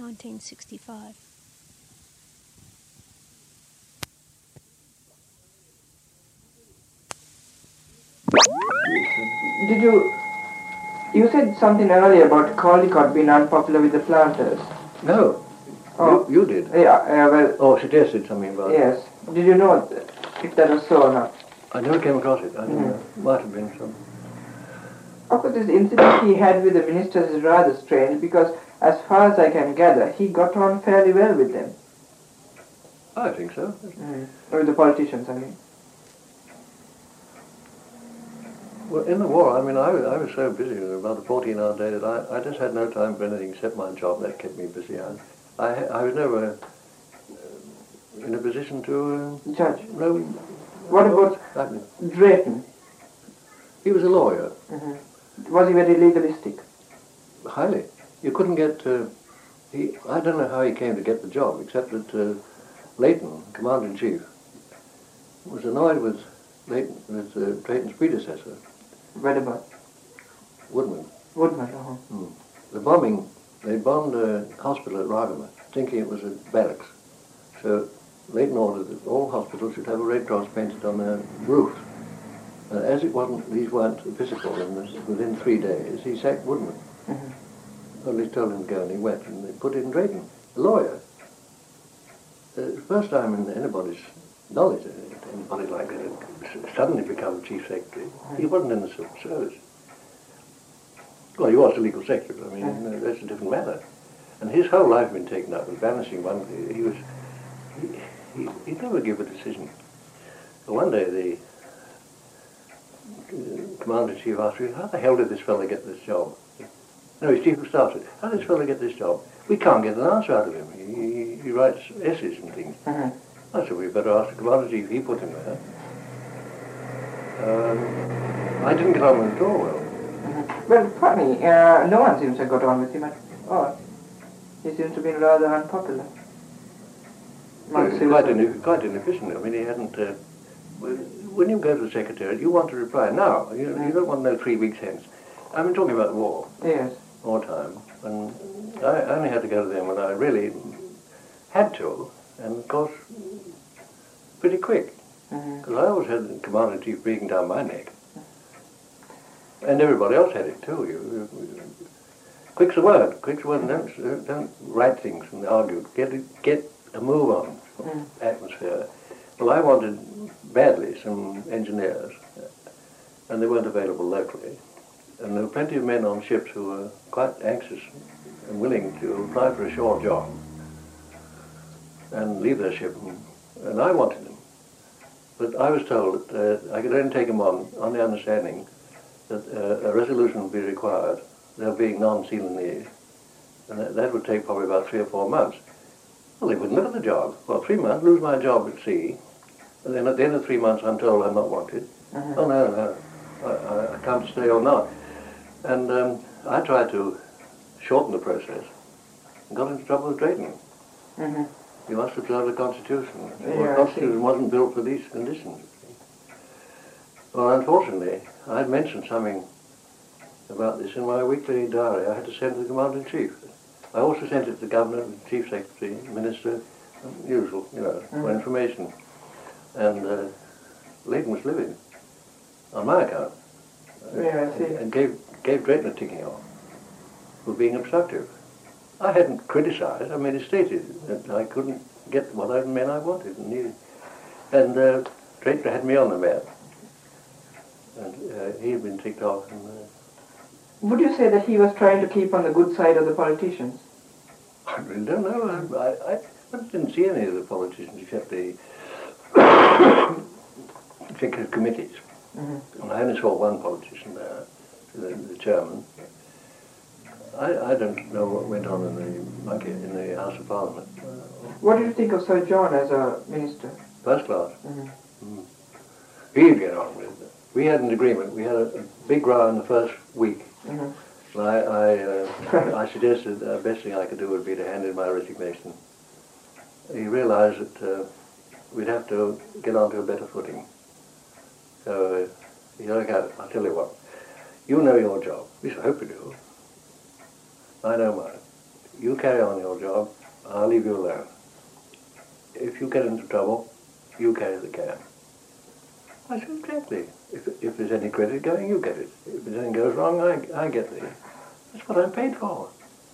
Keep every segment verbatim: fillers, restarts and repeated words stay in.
nineteen sixty-five. Did you... You said something earlier about Caldecott being unpopular with the planters. No. Oh. You, you did. Yeah, uh, well... Oh, suggested something about yes. it. Yes. Did you know if that was so or not? I never came across it. I don't mm. know. Might have been some. Of course, this incident he had with the ministers is rather strange because, as far as I can gather, he got on fairly well with them. I think so. Mm. With the politicians, I mean. Well, in the war, I mean, I, I was so busy with about a fourteen-hour day that I, I just had no time for anything except my job. That kept me busy. I, I, I was never uh, in a position to... Uh, Judge. No. What about Drayton? He was a lawyer. Mm-hmm. Was he very legalistic? Highly. You couldn't get... Uh, he. I don't know how he came to get the job, except that uh, Leighton, Commander-in-Chief, was annoyed with Leighton, with uh, Drayton's predecessor. Wedderburn. Woodman. Woodman, uh-huh. Hmm. The bombing, they bombed a hospital at Ragama, thinking it was a barracks. So Leighton ordered that all hospitals should have a Red Cross painted on their roofs. And as it wasn't, these weren't visible, and within three days he sacked Woodman. Mm-hmm. Or at least told him to go, and he went, and they put in Drayton, a lawyer. Uh, first time in anybody's knowledge, uh, anybody like that had suddenly become chief secretary. He wasn't in the civil service. Well, he was the legal secretary, I mean, uh, that's a different matter. And his whole life had been taken up with vanishing one day. He was, he, he, he'd never give a decision. But one day the uh, Commander-in-Chief asked me, how the hell did this fellow get this job? No, his chief of staff said, how did this fellow get this job? We can't get an answer out of him. He, he, he writes essays and things. Mm-hmm. I said, we better ask the Commander-in-Chief. He put him there. Um, I didn't get on with him at all well. Mm-hmm. Well, funny, uh, no one seems to have got on with him at all. He seems to have been rather unpopular. Well, quite, in, quite inefficient. I mean, he hadn't... Uh, when you go to the Secretariat, you want to reply now. You, mm-hmm. you don't want to know three weeks hence. I mean, talking about the war. Yes. Wartime. And I only had to go to them when I really had to. And, of course, pretty quick. Because mm-hmm. I always had the Commander-in-Chief breathing down my neck. And everybody else had it, too. You, you, quick's the word. Quick's the word. Don't, don't write things and argue. Get, get a move on mm. atmosphere. Well, I wanted badly some engineers, and they weren't available locally. And there were plenty of men on ships who were quite anxious and willing to apply for a shore job and leave their ship, and, and I wanted them. But I was told that uh, I could only take them on on the understanding that uh, a resolution would be required, there being non-Ceylonese, and that, that would take probably about three or four months. Well, they wouldn't look at the job. Well, three months, lose my job at sea, and then at the end of three months I'm told I'm not wanted. Uh-huh. Oh, no, no, I, I can't stay or not. And um, I tried to shorten the process and got into trouble with Drayton. Mm-hmm. You must observe the Constitution. Yeah, well, the Constitution wasn't built for these conditions. Well, unfortunately, I had mentioned something about this in my weekly diary. I had to send to the Commander-in-Chief. I also sent it to the Governor, the Chief Secretary, Minister, usual, you know, mm-hmm. for information. And uh, Leighton was livid on my account. Yeah, I see. And, and gave, gave Drayton a ticking off for being obstructive. I hadn't criticized, I mean, it stated that I couldn't get what I men I wanted and needed. And uh, Drayton had me on the map. And uh, he had been ticked off. And, uh, would you say that he was trying to keep on the good side of the politicians? I really don't know. I, I, I didn't see any of the politicians except the executive committees. Mm-hmm. And I only saw one politician there, the, the chairman. I, I don't know what went on in the monkey in the House of Parliament. Uh, what did you think of Sir John as a minister? First class. Mm-hmm. Mm. He'd get on with it. We had an agreement. We had a, a big row in the first week. Mm-hmm. I, I, uh, I suggested the best thing I could do would be to hand in my resignation. He realized that uh, we'd have to get onto a better footing. So uh, he said, okay, I'll tell you what. You know your job. We should hope you do. I know mine. you carry on your job, I'll leave you alone. If you get into trouble, you carry the can. I said, exactly. If, if there's any credit going, you get it. If anything goes wrong, I, I get the... That's what I'm paid for.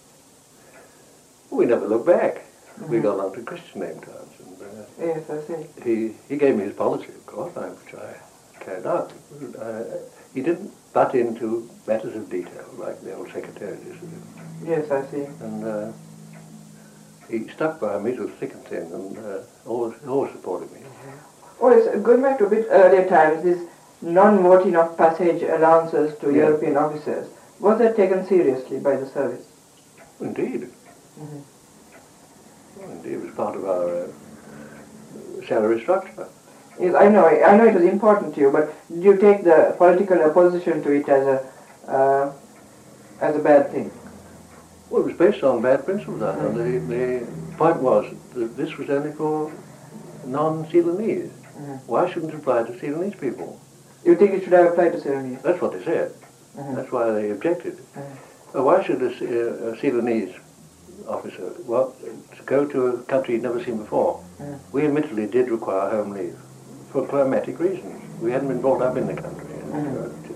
We never looked back. Mm-hmm. We got on to Christian name terms. And, uh, yes, I see. He, he gave me his policy, of course, I, which I carried out. Uh, he didn't butt into matters of detail like the old secretary used to do. Yes, I see. And uh, he stuck by me through thick and thin and uh, always, always supported me. Oh, yes, going back to a bit earlier times, this non-voting of passage allowances to yeah. European officers, was that taken seriously by the service? Indeed. Mm-hmm. Well, indeed, it was part of our uh, salary structure. Yes, I know. I know it was important to you, but did you take the political opposition to it as a uh, as a bad thing? Well, it was based on bad principles. Mm-hmm. And the, the point was that this was only for non-Ceylonese. Mm-hmm. Why shouldn't it apply to Ceylonese people? You think it should have applied to Ceylonese? That's what they said. Mm-hmm. That's why they objected. Mm-hmm. Well, why should a, a Ceylonese officer well, to go to a country he'd never seen before? Mm-hmm. We admittedly did require home leave for climatic reasons. We hadn't been brought up in the country. Mm-hmm.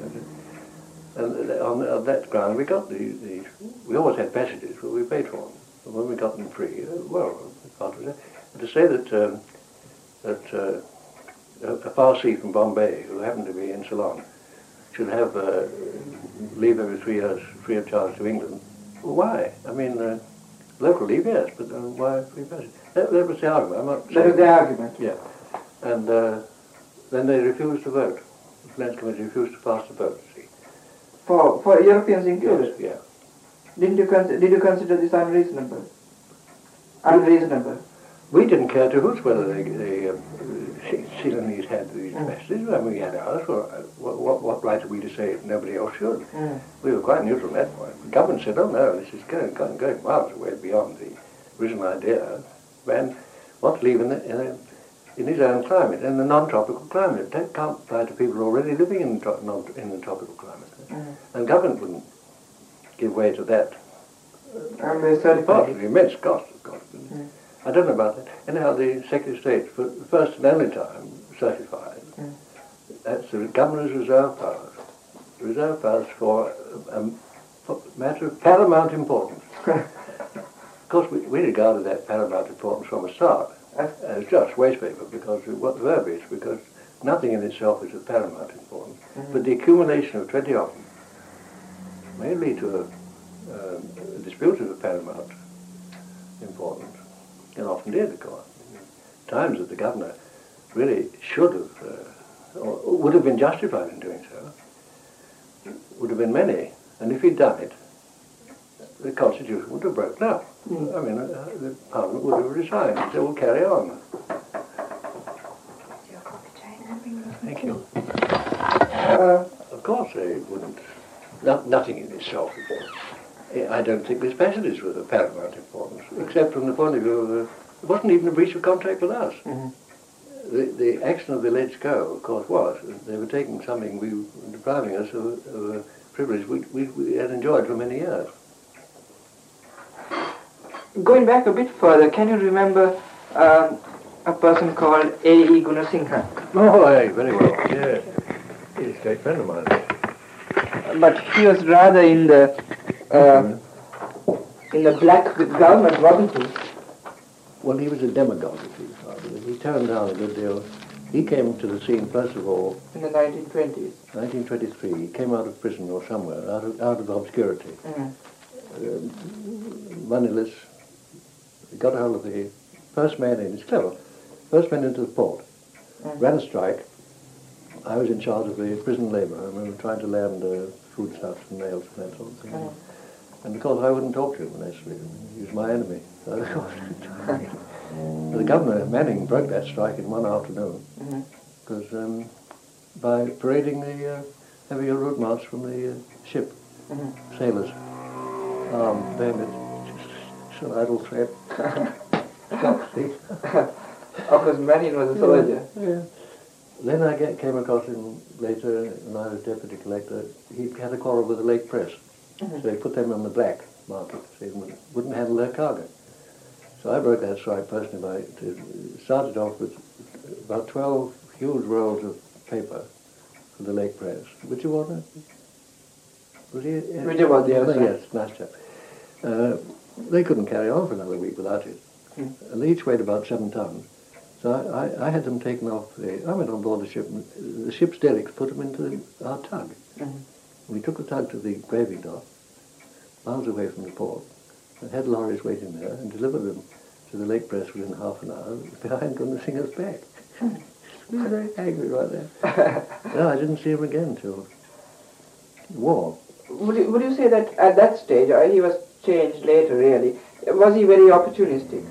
And on, on that ground, we got the, the... We always had passages, but we paid for them. And when we got them free, uh, well, to say that... Um, that uh, a Parsi from Bombay, who happened to be in Ceylon, should have uh, leave every three years free of charge to England. Well, why? I mean, uh, local leave, yes, but uh, why free passage? That, that was the argument. I'm not that was the argument? Yeah. And uh, then they refused to vote. The Finance Committee refused to pass the vote, see. For, for Europeans included? Yes, yeah. Didn't you con- did you consider this unreasonable? Unreasonable? We didn't care to whoops whether they, they uh, Ceylonese had these mm. messages. When we had ours, well, what, what, what right are we to say nobody else should? Mm. We were quite neutral at that point. The government said, oh no, this is going, going, going miles away beyond the original idea. Man wants to live in, the, in, a, in his own climate, in the non-tropical climate. That can't apply to people already living in, tro- non, in the tropical climate. Mm. And government wouldn't give way to that. And they certified the immense cost, of course. Mm. I don't know about that. Anyhow, the Secretary of State, for the first and only time, certified. Mm. That's the governor's reserve powers. Reserve powers for a, a matter of paramount importance. Of course, we, we regarded that paramount importance from the start as just waste paper, because of what the verb is, because nothing in itself is of paramount importance. Mm-hmm. But the accumulation of twenty of them may lead to a, um, a dispute of paramount importance. And often did, of course. Times that the governor really should have, uh, or would have been justified in doing so, would have been many. And if he'd done it, the Constitution would have broken up. Mm. I mean, uh, the Parliament would have resigned. So we'll carry on. Thank you. Uh, of course they wouldn't. No, nothing in itself. I don't think this passage was of paramount importance, except from the point of view of, uh, it wasn't even a breach of contract with us. Mm-hmm. The, the action of the Let's Go, of course, was. They were taking something, we were depriving us of, of a privilege we, we, we had enjoyed for many years. Going back a bit further, can you remember um, a person called A E Gunasinghe? Oh, aye, very well, yes. He's a great friend of mine. But he was rather in the uh, in the black with government, wasn't he? Well, he was a demagogue, if you thought. He turned down a good deal. He came to the scene, first of all... In the nineteen twenties? nineteen twenty-three. He came out of prison or somewhere, out of, out of obscurity. Mm. Uh, moneyless. He got hold of the first man in. He's clever. First man into the port. Mm. Ran a strike. I was in charge of the prison labour, and we were trying to land uh, foodstuffs and nails and that sort of thing. Mm. And because I wouldn't talk to him, naturally, he was my enemy. So the governor, Manning, broke that strike in one afternoon, because mm-hmm. um, by parading the uh, heavier route march from the uh, ship, mm-hmm. sailors, armed, bayonets, just an idle threat. Of course, Manning was a soldier. Yeah, yeah. Then I get, came across him later, and I was deputy collector. He had a quarrel with the Lake Press, mm-hmm. so he put them on the black market. They wouldn't handle their cargo. So I broke that strike personally by to, started off with about twelve huge rolls of paper for the Lake Press. Would you want it? Was he? Would you want the other? Yes, nice chap. Uh, they couldn't carry on for another week without it. Hmm. And they each weighed about seven tons. So I, I, I had them taken off. The, I went on board the ship, and the ship's derricks put them into our tug. Mm-hmm. We took the tug to the gravy dock, miles away from the port, and had lorries waiting there, and delivered them to the Lake Press within half an hour, behind Gunner Singer's back. He was very angry right there. No, I didn't see him again till the war. Would you, would you say that at that stage, or he was changed later really, was he very opportunistic?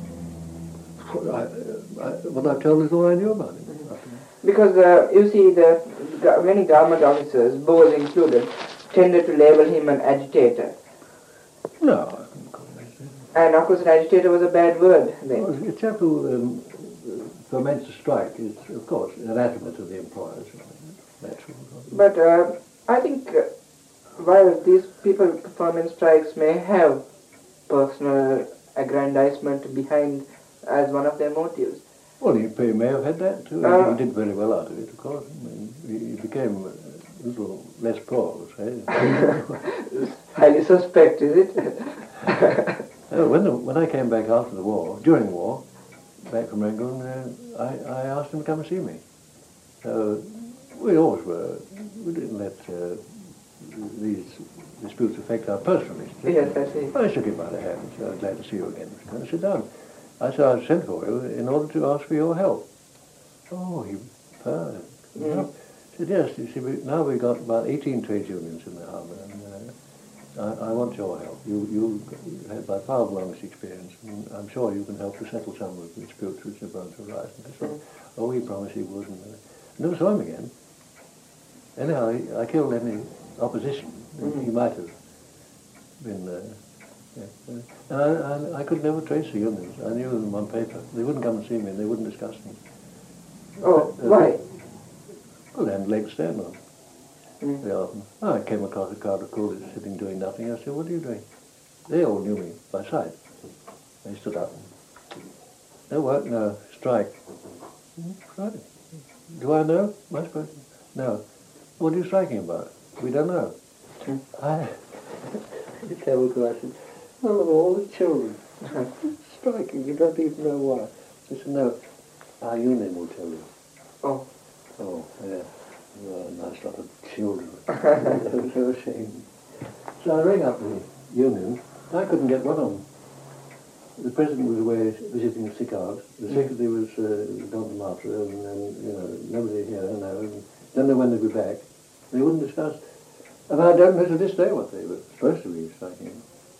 I, I, what I've told is all I knew about him. Mm-hmm. Because uh, you see, the go- many government officers, Bose included, tended to label him an agitator. No, I couldn't call him agitator. And of course an agitator was a bad word then. Well, a chap who um, foments a strike is, of course, anathema to the employers. Natural. But uh, I think uh, while these people performing strikes may have personal aggrandizement behind as one of their motives. Well, he may have had that too. Uh, he did very well out of it, of course. I mean, he, he became a little less poor, I would say. Highly suspect, is it? uh, when, the, when I came back after the war, during the war, back from Rangoon, uh, I, I asked him to come and see me. So we always were. We didn't let uh, these disputes affect our personal relationship. Yes, I see. I shook him by the hand and said, I'm glad to see you again. Come and sit down. I said, I sent for you in order to ask for your help. Oh, he purred. Mm. I said, yes, you see, we, now we've got about eighteen trade unions in the harbour, and uh, I, I want your help. You, you have by far the longest experience, and I'm sure you can help to settle some of the disputes which are bound to arise. And I said, Mm. oh, he promised he would, and uh, never saw him again. Anyhow, he, I killed any opposition. Mm. He might have been... Uh, Yeah. And I, I, I could never trace the unions. I knew them on paper. They wouldn't come and see me, and they wouldn't discuss me. Oh, uh, why? Well, they hadn't leg to stand on. Mm. Very often. I came across a crowd of coolies sitting doing nothing. I said, what are you doing? They all knew me by sight. They stood up. No work, no strike. Mm, strike. Do I know? My person? No. What are you striking about? We don't know. Mm. I... It's terrible, I said, well, of all the children, striking, you don't even know why. I said, no, our union will tell you. Oh. Oh, yeah, you are a nice lot of children. They were so ashamed. So I rang up the union. I couldn't get one of them. The president was away visiting a sick aunt. The secretary was uh, gone to Matra, and then, you know, nobody here, no, and don't know when they'd be back. They wouldn't discuss. And I don't know to this day what they were supposed to be striking.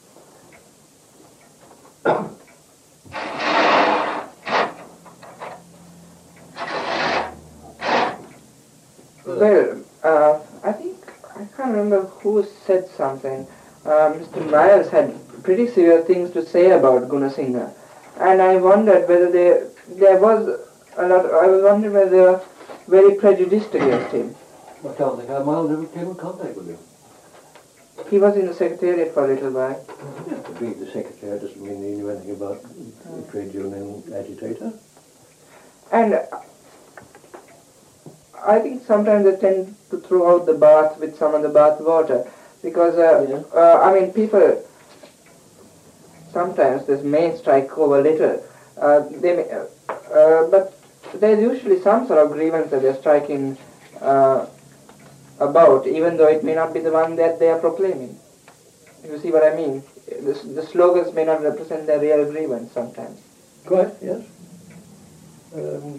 Well, uh, I think, I can't remember who said something. Uh, Mister Myers had pretty severe things to say about Gunasinghe. And I wondered whether there, there was a lot, I was wondering whether they were very prejudiced against him. I can't think how Miles ever came in contact with him. He was in the secretariat for a little while. Yeah, to be the secretary doesn't mean he knew anything about the trade union agitator. And I think sometimes they tend to throw out the bath with some of the bath water. Because, uh, Yeah. uh, I mean, people, sometimes this may strike over little. Uh, they may, uh, uh, but there's usually some sort of grievance that they're striking uh, about, even though it may not be the one that they are proclaiming. You see what I mean? The, the slogans may not represent their real grievance sometimes. Quite, yes. Um,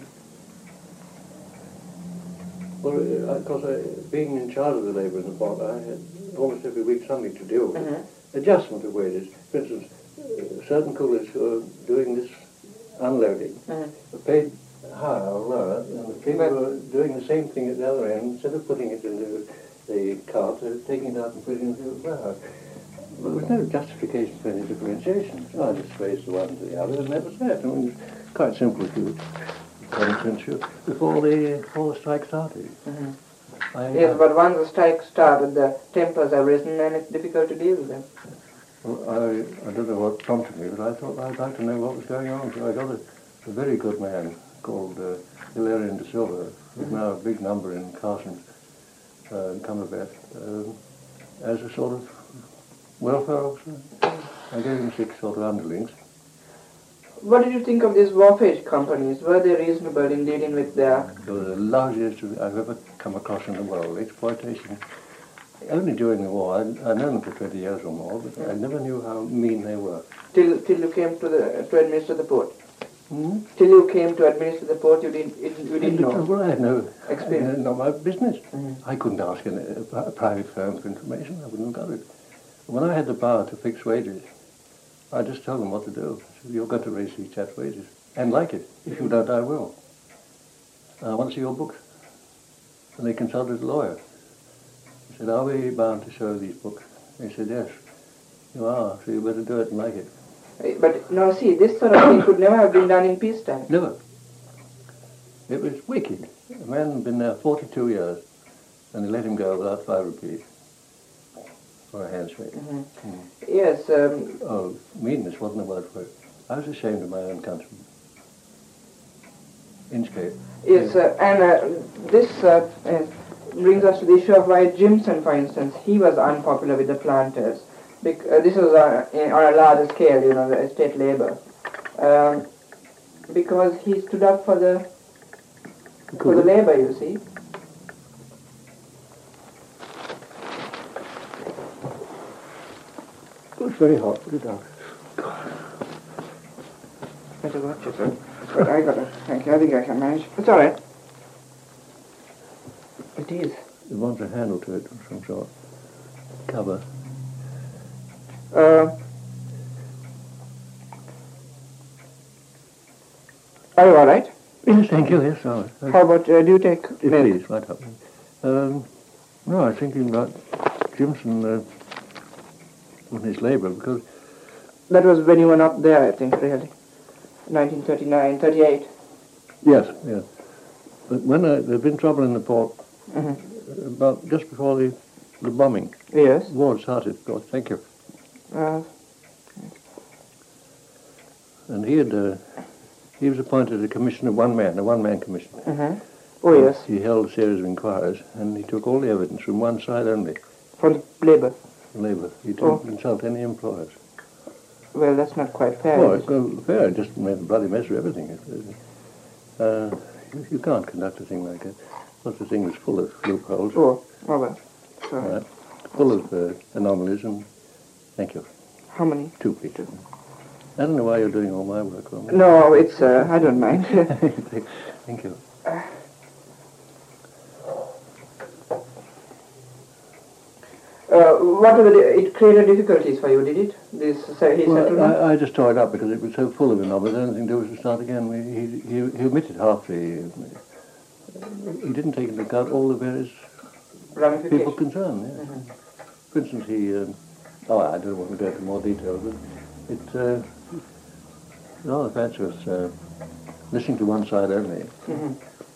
well, uh, of course, I, being in charge of the labour in the port, I had almost every week something to deal with. Mm-hmm. Adjustment of wages. For instance, uh, certain coolies who are doing this unloading Mm-hmm. are paid higher or lower than the people who are doing the same thing at the other end. Instead of putting it into the cart, they're taking it out and putting it into the warehouse. Well, there was no justification for any differentiation. So I just raised the one to the other, and that was that. I mean, it's quite simple if you common sense you before the before the strike started. Mm-hmm. I, Yes, I, but once the strike started, the tempers have risen and it's difficult to deal with them. Well, I, I don't know what prompted me, but I thought I'd like to know what was going on. So I got a, a very good man called uh, Hilarion de Silva, who's now a big number in Carson's uh, in Cumberbatch, uh, as a sort of welfare officer. I gave him six sort of underlings. What did you think of these wharfage companies? Were they reasonable in dealing with their... They were the largest I've ever come across in the world. Exploitation. Only during the war. I'd, I'd known them for twenty years or more, but I never knew how mean they were. Till till you came to the to administer the port? Hmm? Till you came to administer the port, you didn't, you didn't, you didn't know? Well, I had no experience. Not my business. Mm-hmm. I couldn't ask any, a, a private firm for information. I wouldn't have got it. When I had the power to fix wages, I just told them what to do. I said, you're going to raise these chaps' wages. And like it. If you don't, I will. I want to see your books. And they consulted a lawyer. He said, are we bound to show these books? They said, yes. You are, so you better do it and like it. But, no, see, this sort of thing could never have been done in peacetime. Never. It was wicked. A man had been there forty-two years, and they let him go without five rupees for a handshake. Mm-hmm. Mm. Yes. Um, Oh, meanness wasn't a word for it. I was ashamed of my own countrymen. Inchcape. yes, uh, and uh, this uh, uh, brings us to the issue of why Jimson, for instance, he was unpopular with the planters. Bec uh, this was uh, in, on a larger scale, you know, the estate labor. Um, because he stood up for the for the labor, you see. Oh, it's very hot. Put it down. Better watch it, sir. But I got it. Thank you. I think I can manage. It's all right. It is. It wants a handle to it of some sort. Cover. Uh, are you all right? Yes, thank you. Yes, all right. How about, uh, do you take Yes, milk? please, right up. Um, no, I was thinking about Jimson uh, on his labour, because... That was when you were not there, I think, really. nineteen thirty-nine, thirty-eight. Yes, yes. But when uh, there'd been trouble in the port, Mm-hmm. about just before the, the bombing, Yes. the war had started, of course, thank you. Uh, And he had, uh, he was appointed a commissioner, one man, a one-man commission. mm-hmm. Oh, yes. He held a series of inquiries, and he took all the evidence from one side only, From the labor. Labour. He didn't Oh. consult any employers. Well, that's not quite fair. Well, is it's well, fair, it just made a bloody mess of everything. It- it- Uh, you, you can't conduct a thing like that. Such a thing was full of loopholes, it? Oh, oh well. Sorry. right? Full of uh, anomalies, and thank you. How many? Two people. I don't know why you're doing all my work, Roman. No, it's, uh, I don't mind. Thank you. Uh, what were the, it created difficulties for you, did it? This uh, he Well, settlement? I, I just tore it up because it was so full of anomalies. Anything to do was to start again. We, he, he, he omitted half the... He didn't take into account all the various people Ramifications. concerned. Yeah. Mm-hmm. For instance, he... Um, oh, I don't want to go into more detail, but it... Uh, rather fatuous, uh, listening to one side only. Mm-hmm.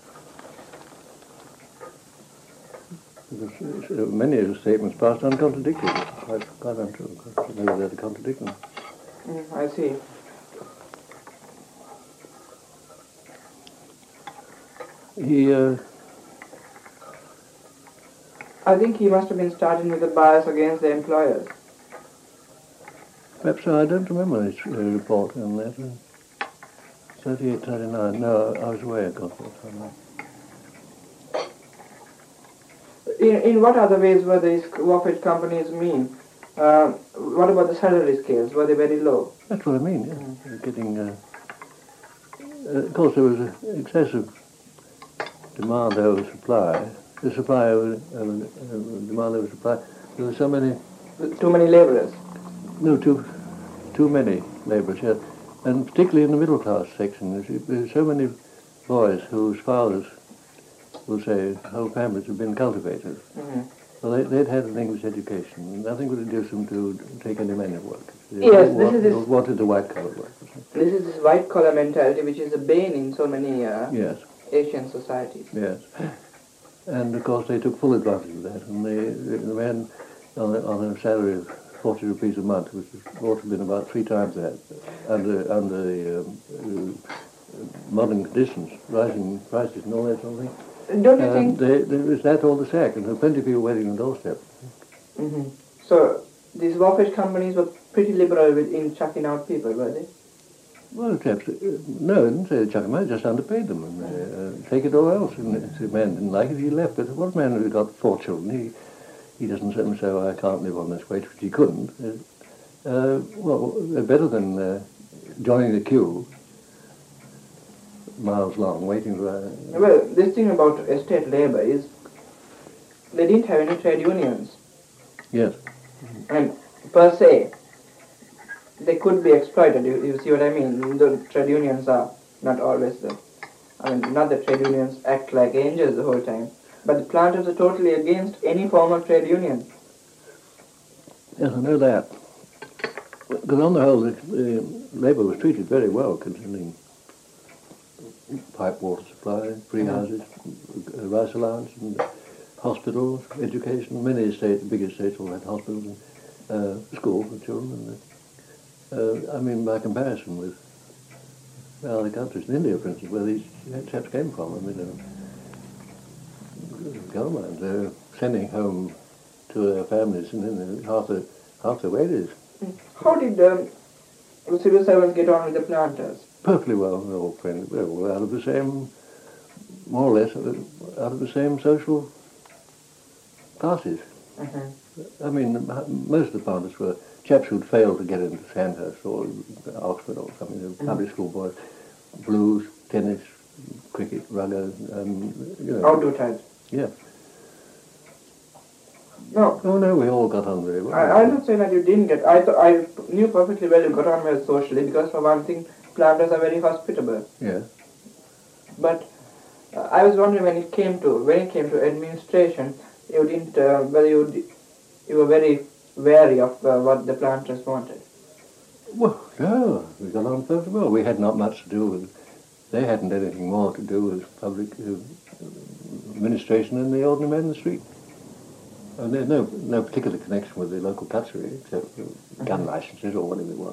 Because uh, many of the statements passed uncontradicted. Quite, quite untrue. Maybe they're to contradict them. Mm, I see. He... Uh, I think he must have been starting with a bias against the employers. Perhaps I don't remember this uh, report on that. Uh, thirty-eight, thirty-nine. No, I was away. I got that time. In, in what other ways were these wharfage companies mean? Uh, what about the salary scales? Were they very low? That's what I mean. Yeah. Mm. Getting. Uh, uh, of course, there was an excessive demand over supply. The supply over, over uh, demand over supply. There were so many. Too many laborers. No, too, too many labourers, yeah. And particularly in the middle class section, there's, there's so many boys whose fathers will say whole families have been cultivators. Mm-hmm. Well, they, they'd had an English education, and nothing would induce them to take any man of work. They Yes, all this wa- is this- all wanted the white-collar work. This is this white-collar mentality which is a bane in so many uh, Yes, Asian societies. yes. And of course they took full advantage of that, and they, the man on a, on a salary of forty rupees a month, which ought to have been about three times that under under the um, uh, modern conditions, rising prices and all that sort of thing. Don't you Um, think? they, they, was that all the sack, and there were plenty of people waiting on the doorstep. Mm-hmm. So these warfare companies were pretty liberal with, in chucking out people, were they? Well, chaps, uh, no, I didn't say chuck them out, just underpaid them and uh, uh, take it or else. And if the man didn't like it, he left. But one man who got four children, he he doesn't sit and say, oh, I can't live on this wage, which he couldn't. Uh, uh, well, they're better than uh, joining the queue miles long, waiting for... Uh, Well, this thing about estate labour is they didn't have any trade unions. yes. And per se, they could be exploited, you, you see what I mean? The trade unions are not always the... I mean, not that trade unions act like angels the whole time, but the planters are totally against any form of trade union. Yes, I know that. Because on the whole, the, the labour was treated very well, concerning pipe water supply, free houses, uh, rice allowance, and hospitals, education. Many estates, the big estates all had hospitals and uh, schools for children. And, uh, I mean, by comparison with other countries, in India, for instance, where these chaps came from, I mean, uh, government, they're sending home to their families and then half the half the wages. How did um, the civil servants get on with the planters? Perfectly well, they're all friendly. They're all out of the same, more or less, out of the same social classes. Mm-hmm. I mean, most of the planters were chaps who'd failed to get into Sandhurst or Oxford or something, they were Mm-hmm. public school boys, blues, tennis, cricket, rugby, um, you know. Outdoor types. Yeah. No, Oh no, we all got on very well. I, I'm not saying that you didn't get. I th- I knew perfectly well you got on well socially because for one thing, planters are very hospitable. Yeah. But uh, I was wondering when it came to when it came to administration, you didn't uh, whether you d- you were very wary of uh, what the planters wanted. Well, no, we got on perfectly well. We had not much to do with. They hadn't anything more to do with public uh, administration than the ordinary man in the street. And there's no no particular connection with the local cutlery except uh, gun licenses or whatever it was.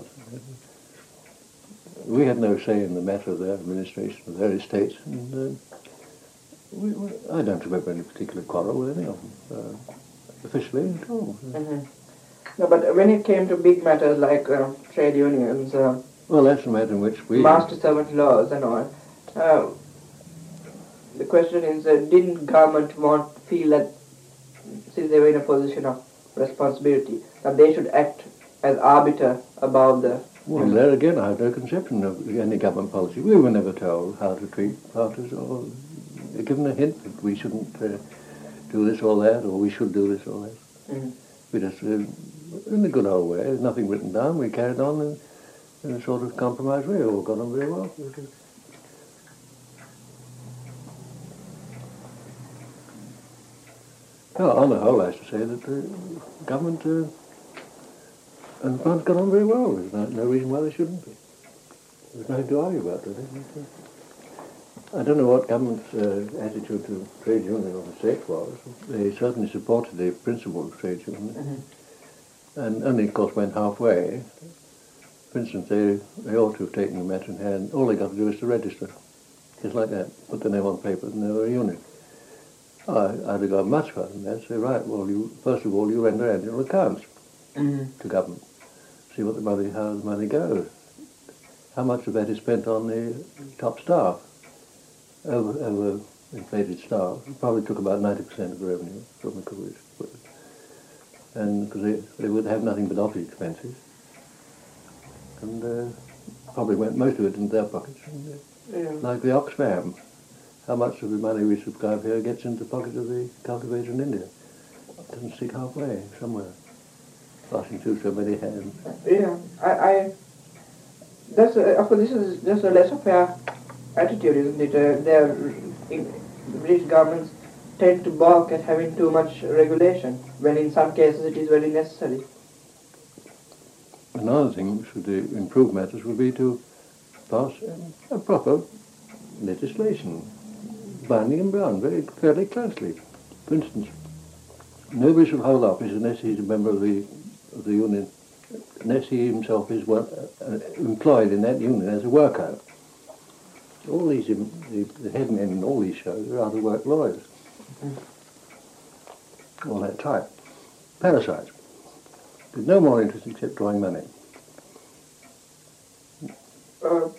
We had no say in the matter of their administration of their estates, and uh, we, we, I don't remember any particular quarrel with any of them, uh, officially at all. Mm-hmm. No, but when it came to big matters like uh, trade unions, uh, Well, that's the matter in which we... master-servant laws and all, uh, the question is, uh, didn't government want feel that since they were in a position of responsibility, that they should act as arbiter above the... Well, there again, I have no conception of any government policy. We were never told how to treat planters or given a hint that we shouldn't uh, do this or that, or we should do this or that. Mm-hmm. We just, uh, in the good old way, there's nothing written down, we carried on in, in a sort of compromise way. All got on very well. No, on the whole, I have to say that the government uh, and the plants got on very well. There's no, no reason why they shouldn't be. There's nothing to argue about, really. I don't know what government's uh, attitude to trade union or the state was. They certainly supported the principle of trade union, Mm-hmm. and only, of course, went halfway. For instance, they, they ought to have taken the matter in hand. All they got to do is to register, just like that, put their name on paper, and they were a union. I, I'd have gone much further than that. Say, right, well, you first of all, you render annual accounts Mm-hmm. to government. See what the money, how the money goes. How much of that is spent on the top staff, over, over inflated staff. It probably took about ninety percent of the revenue from the coolies. And because they, they would have nothing but office expenses. And uh, probably went most of it into their pockets. And, uh, Yeah. like the Oxfam. How much of the money we subscribe here gets into the pocket of the cultivator in India? It doesn't stick halfway, somewhere. Passing through so many hands. Yeah, I, I that's a, of course this is just a laissez-faire attitude, isn't it? Uh, they're, in, the British governments tend to balk at having too much regulation, when in some cases it is very necessary. Another thing which would uh, improve matters would be to pass um, a proper legislation, binding him down very fairly closely. For instance, nobody should hold office unless he's a member of the of the union, unless he himself is one, uh, employed in that union as a worker. All these, um, the, the head men in all these shows are out-of-work lawyers. Mm-hmm. All that type. Parasites. With no more interest except drawing money. Uh,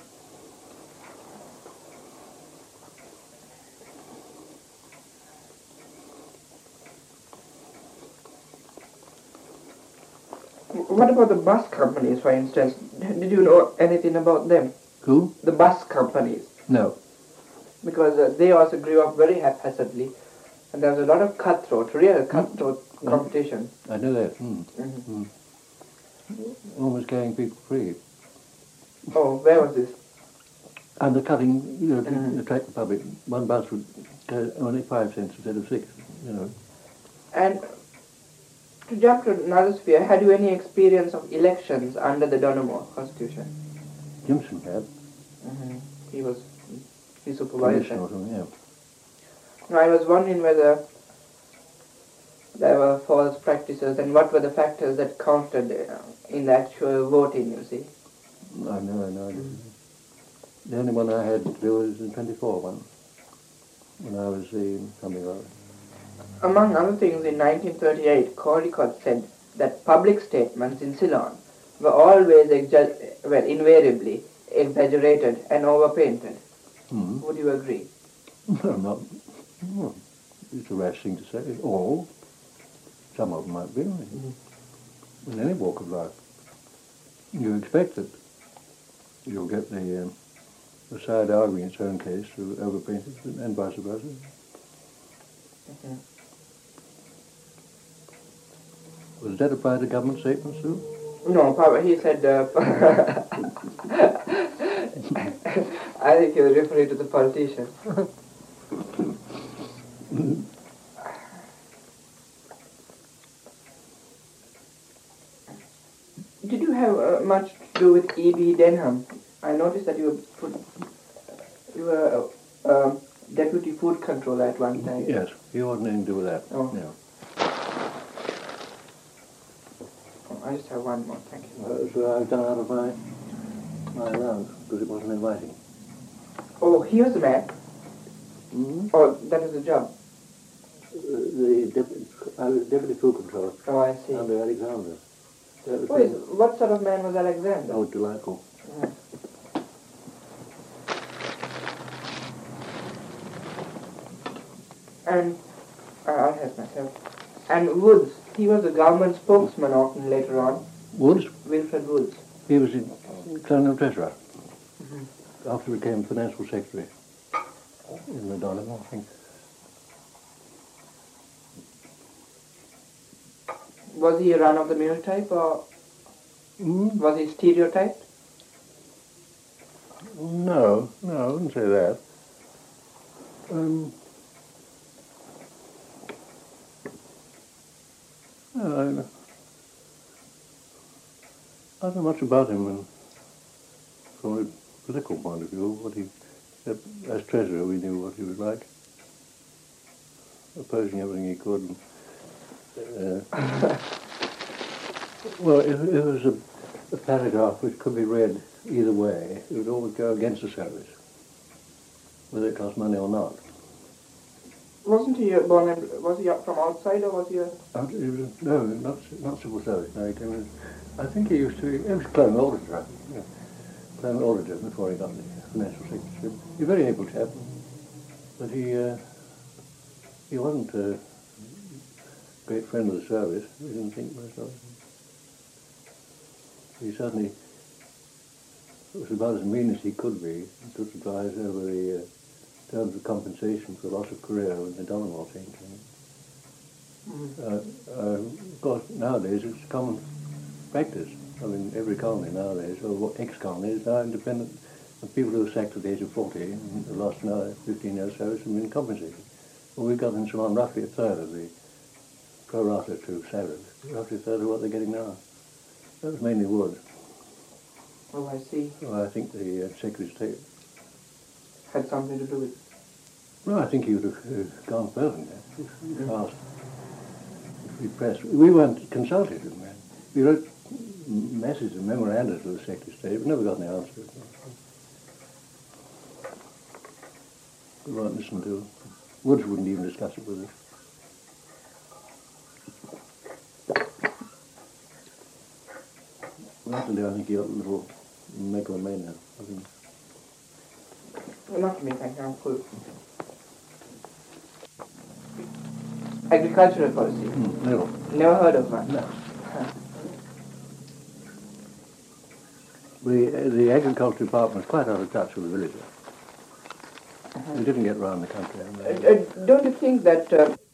What about the bus companies, for instance? Did you know anything about them? Who? The bus companies. No. Because uh, they also grew up very haphazardly, and there was a lot of cutthroat, real cutthroat mm. competition. I know that. Mm. Mm-hmm. Mm. Almost carrying people free. Oh, where was this? And the cutting, you know, to mm. attract the public, one bus would go only five cents instead of six, you know. And to jump to another sphere, had you any experience of elections under the Donoughmore Constitution? Jimson had. Mm-hmm. He was, he supervised or something, yeah. No, I was wondering whether there were false practices and what were the factors that counted uh, in the actual voting, you see. I know, I know. Mm. The only one I had to do was the twenty-four one, when I was the something or other. Among other things, in nineteen thirty-eight, Caldecott said that public statements in Ceylon were always, exa- well, invariably exaggerated and overpainted. Mm. Would you agree? No, not. Well, it's a rash thing to say. All. Some of them might be. Mm. In any walk of life. You expect that you'll get the, um, the side arguing its own case through overpainted and vice versa. Mm-hmm. Was that applied to government statements too? No, Papa, he said, uh, I think he was referring to the politician. Did you have uh, much to do with E B Denham? I noticed that you were, put, you were uh, uh, deputy food controller at one time. Yes, he wasn't anything to do with that. Oh. No. I just have one more, thank you. Uh, so I've done out of my, my round, because it wasn't inviting. Oh, he was the man? Mm-hmm. Oh, that is the job? Uh, the deputy, I was deputy food controller. Oh, I see. Under Alexander. Oh, is, what sort of man was Alexander? Oh, delightful. Mm. And, uh, I'll help myself. And Woods, he was a government spokesman often later on. Woods? Wilfred Woods. He was in Colonial Treasurer. Mm-hmm. After he became Financial Secretary in the Donoughmore thing. Was he a run-of-the-mill type, or Mm? was he stereotyped? No, no, I wouldn't say that. Um, no, I, I don't know much about him and from a political point of view. What he, as treasurer, we knew what he was like, opposing everything he could. And, uh, well, if it was a, a paragraph which could be read either way, it would always go against the service, whether it cost money or not. Wasn't he a born and, was he from outside, or was he a... Out, he was, no, not not civil service. No, he came in. I think he used to. He was Colonial Auditor. Yeah, Colonial Auditor before he got the financial secretary. He was a very able chap, but he uh, he wasn't a great friend of the service. He didn't think much of it. He certainly was about as mean as he could be to advise over the uh, terms of compensation for loss of career when the Donoughmore thing came. Mm-hmm. uh, uh, of course, nowadays it's common practice. I mean, every colony nowadays, or ex-colonies, are independent of people who are sacked at the age of forty and lost another fifteen years service and been compensated. Well, we've got in Ceylon roughly a third of the pro rata to salaries, roughly a third of what they're getting now. That was mainly Wood. Oh, I see. Well, I think the uh, Secretary of State had something to do with it. No, I think he would have uh, gone further than that. If we asked, if we pressed. We weren't consulted, we We wrote masses of memoranda to the Secretary of State, but never got any answer. We weren't listened to. Woods wouldn't even discuss it with us. Latterly, I think he got a little megalomania. I think. Well, not to me, thank you, I'm full. Agricultural policy? Mm, never. Never heard of one? No. The, the agriculture department was quite out of touch with the villagers. Uh-huh. We didn't get round the country. Uh, uh, don't you think that uh,